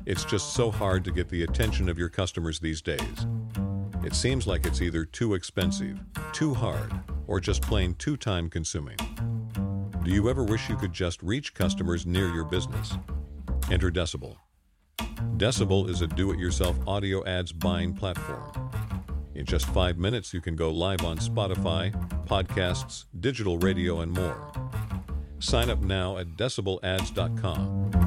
It's just so hard to get the attention of your customers these days. It seems like it's either too expensive, too hard, or just plain too time-consuming. Do you ever wish you could just reach customers near your business? Enter Decibel. Decibel is a do-it-yourself audio ads buying platform. In just 5 minutes, you can go live on Spotify, podcasts, digital radio, and more. Sign up now at decibelads.com.